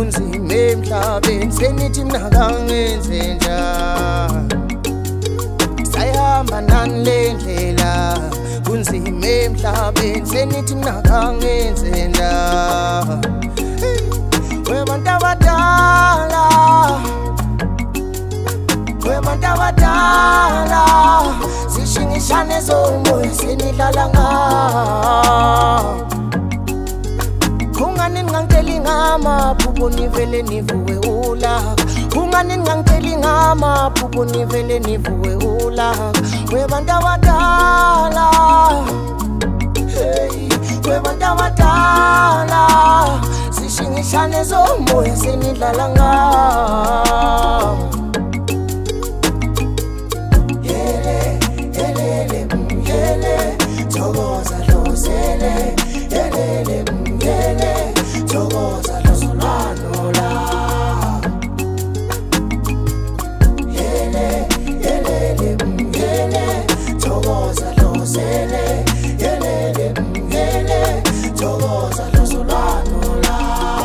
kunzima emhlabeni senithi mina kangenze njani sayihamba nani le ndlela kunzima emhlabeni senithi mina kangenze njani webantu abadala webantu abadala zishingishane zomoya senidlala ngawo kungani ngangiteli ngamaphupho nivele nivuke ulaka kungani ngangiteli ngamaphupho nivele nivuke ulaka webantu abadala hey webantu abadala zishingishane zomoya senidlala ngawo thokoza hlosele yelele mngele thokoza hlozolwano la yelele mngele thokoza hlosele yelele mngele thokoza hlozolwano la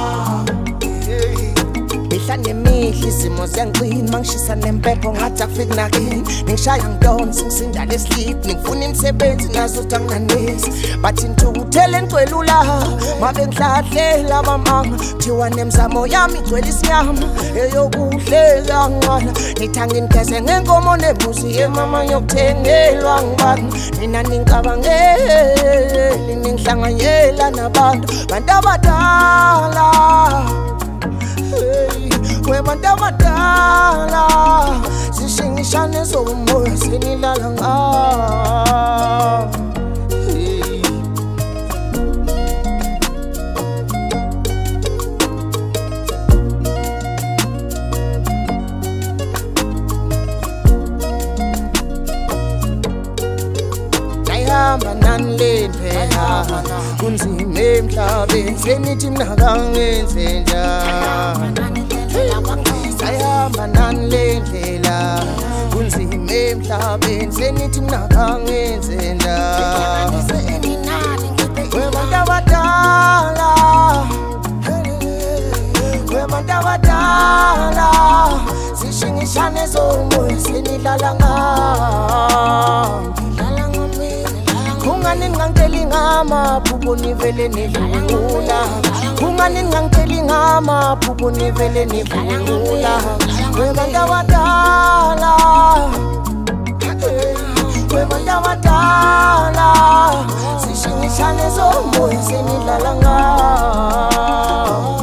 mihla nemihla isimo ziyangicina mangishisa nempepho ngathi akufiki nakini ngishaya ngidonsa ngisinda lesleep ngifuna imisebenzi nazo tanganisi bathi ntukuthele ngicwelula mabe ngihlahlela abamanga thiwa nemzamo yami igcwele isinyama eyokuhleka ngqala nithanga ngigeze ngenkomo nembuzi yemama yokuthengelwa ngibani mina ningicabangeli ningihlanganyela nabantu bantu abadala webantu abadala zishingishane zomoya senilala ngawo sayihamba nani le ndlela kunzima emhlabeni senithi mina kangenze njani sayihamba nani le ndlela kunzima emhlabeni senithi mina kangenze njani webantu abadala webantu abadala zishingishane zomoya senidlala ngawo kungani ngangiteli ngamaphupho nivele nivuke ulaka kungani ngangiteli ngamaphupho nivele nivuke ulaka webantu abadala webantu abadala zishingishane zomoya senidlala ngawo